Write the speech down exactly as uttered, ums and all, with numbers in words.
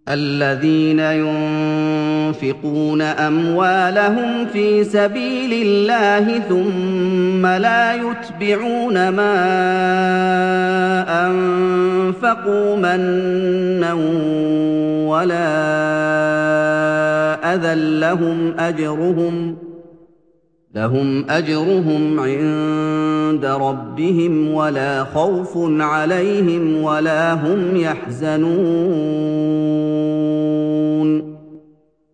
الذين ينفقون أموالهم في سبيل الله ثم لا يتبعون ما أنفقوا منا ولا أذى لهم أجرهم لهم أجرهم عند ربهم ولا خوف عليهم ولا هم يحزنون